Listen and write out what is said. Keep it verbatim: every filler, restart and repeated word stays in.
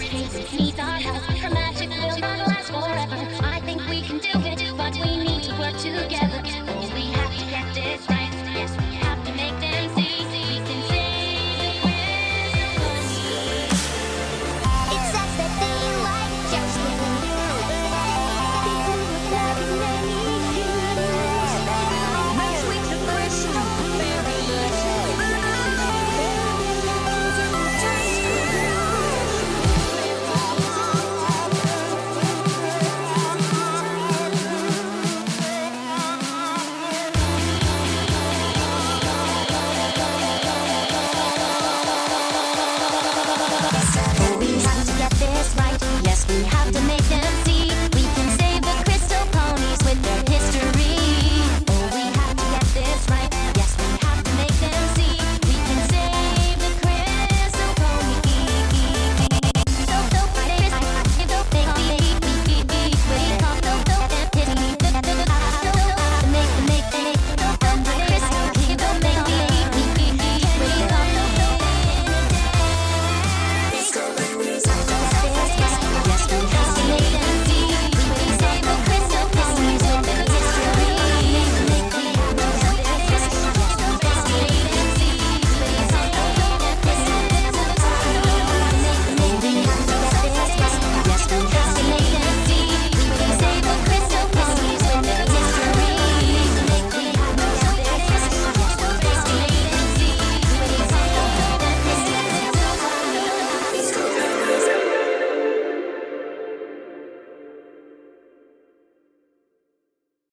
haste needs our help. Her magic will not last forever. I think we can do it, but we need to work together.